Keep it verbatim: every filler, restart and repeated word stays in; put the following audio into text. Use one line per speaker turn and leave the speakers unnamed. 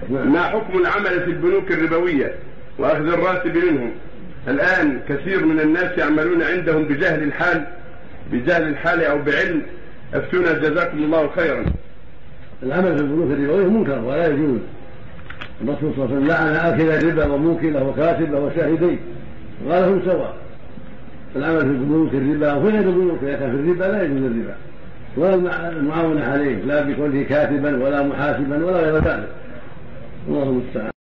ما حكم العمل في البنوك الربوية وأخذ الراتب منهم؟ الآن كثير من الناس يعملون عندهم بجهل الحال بجهل الحال أو بعلم. أفتونا جزاكم الله خيرا.
العمل في البنوك الربوية منكر ولا يجوز. الرسول صلى الله عليه وسلم لعن آكل الربا وموكله وكاتبه وشاهديه وقال هم سواء. العمل في البنوك الربا وفي غير البنوك إذا كان في الربا لا يجوز الربا ولا المعاونة عليه لا بكونه كاتبا ولا محاسبا ولا غير ذلك. الله المستعان.